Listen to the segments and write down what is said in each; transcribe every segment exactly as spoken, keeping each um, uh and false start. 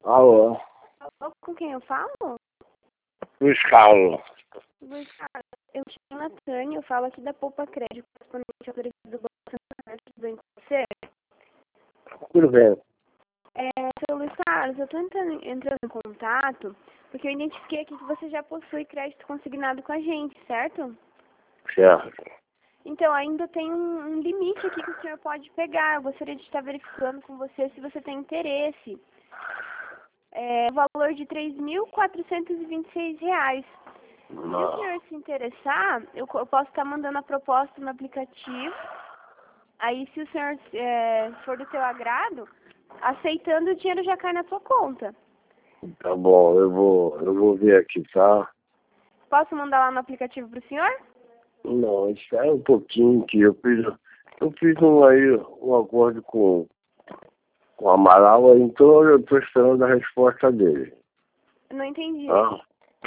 Alô? Alô, com quem eu falo? Luiz Carlos. Luiz Carlos, eu chamo a Tânia, eu falo aqui da Poupa Crédito, correspondente ao direito do Banco Santander, tudo bem com você? Tudo bem. É, seu Luiz Carlos, eu estou entrando, entrando em contato porque eu identifiquei aqui que você já possui crédito consignado com a gente, certo? Certo. Então, ainda tem um, um limite aqui que o senhor pode pegar. Eu gostaria de estar verificando com você se você tem interesse. É o valor de três mil quatrocentos e vinte e seis reais. Se o senhor se interessar, eu, eu posso estar mandando a proposta no aplicativo. Aí, se o senhor é, for do seu agrado, aceitando, o dinheiro já cai na sua conta. Tá bom, eu vou, eu vou ver aqui, tá? Posso mandar lá no aplicativo para o senhor? Não, espera um pouquinho que eu fiz, eu fiz um aí, um acordo com, com o Amaral, então eu estou esperando a resposta dele. Eu não entendi. Tá?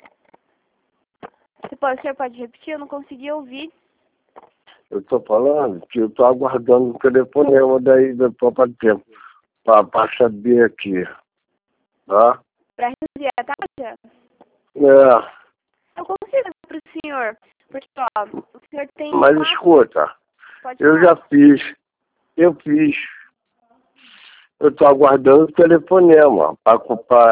Você pode, o senhor pode repetir? Eu não consegui ouvir. Eu estou falando que eu estou aguardando o telefonema daí da Poupa Tempo, para saber aqui, tá? Para reduzir a taxa? É. Eu consigo para o senhor. Porque, ó, o senhor tem... Mas quatro... escuta, Pode eu falar. já fiz, eu fiz, eu estou aguardando o telefonema para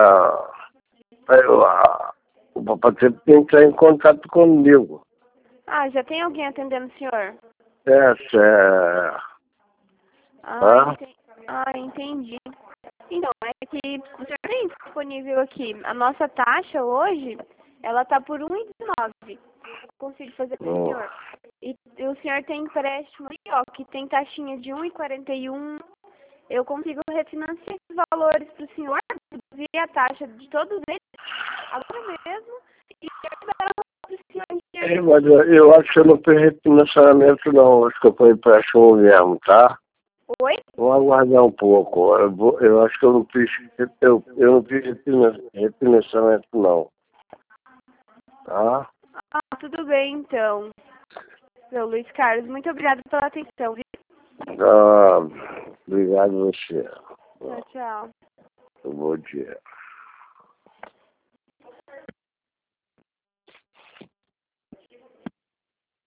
para entrar em contato comigo. Ah, já tem alguém atendendo o senhor? Essa é... Ah, Ah? enten... ah, entendi. Então, é que o senhor tem disponível aqui. A nossa taxa hoje, ela tá por um e dezenove. Consigo fazer para o Hum. senhor. E o senhor tem empréstimo aí, ó, que tem taxinha de um e quarenta e um. Eu consigo refinanciar esses valores para o senhor, reduzir a taxa de todos eles agora mesmo e liberar para o senhor em É, dinheiro. mas eu, eu acho que eu não fiz refinanciamento não, acho que eu fui empréstimo mesmo, tá? Oi? Vou aguardar um pouco, eu, vou, eu acho que eu não fiz, eu, eu não fiz refina- refinanciamento não, tá? Ah, tudo bem então. Seu Luiz Carlos, muito obrigada pela atenção, viu? Ah, obrigado a você. Tchau, tchau. Bom dia.